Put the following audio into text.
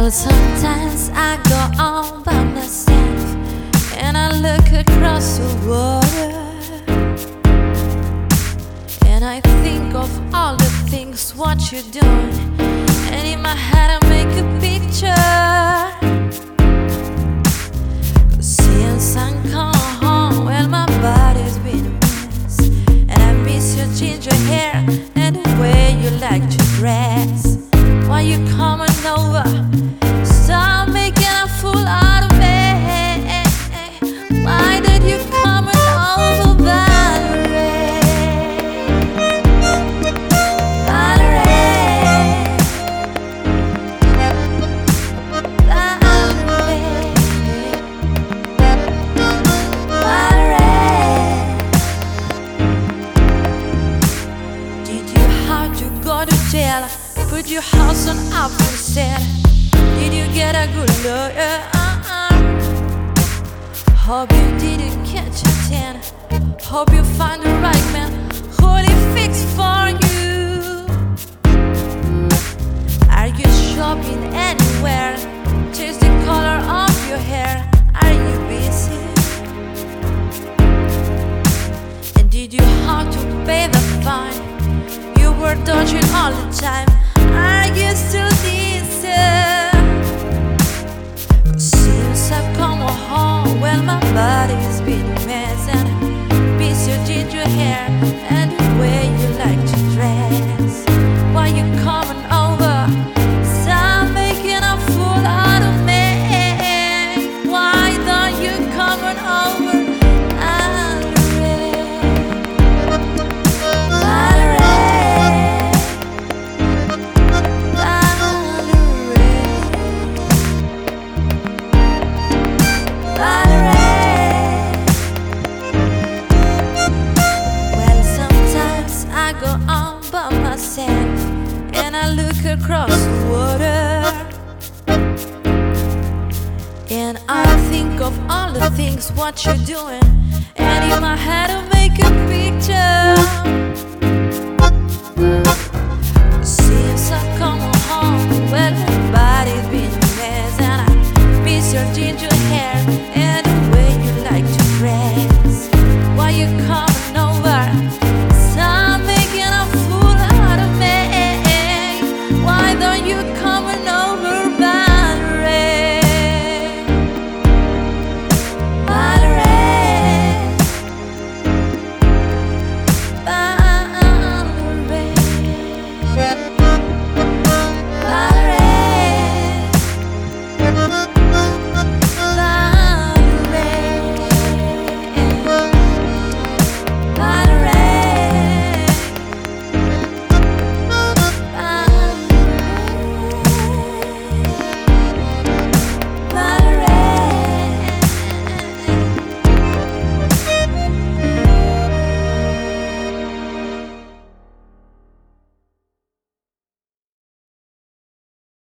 Well, sometimes I go all by myself and I look across the water, and I think of all the things what you're doing, and in my head I make a picture. Since I'm come home, well, my body's been a mess, and I miss your ginger hair and the way you like to dress. Why you coming over? Stop making a fool out of me. Why did you come over, Valerie? Valerie, Valerie, Valerie. Did you have to go to jail? Put your house on up for sale? Did you get a good lawyer? Hope you didn't catch a 10. Hope you find the right man who'll fix for you. Are you shopping anywhere? Change the color of your hair. Are you busy? And did you have to pay the fine? You were dodging all the time. Are you still decent? Since I've come home, well, my body's been a mess, and I miss your ginger hair and the way you like to dress. Why you coming over? Stop making a fool out of me. Why don't you coming over? And I look across the water, and I think of all the things what you're doing, and in my head I make a picture.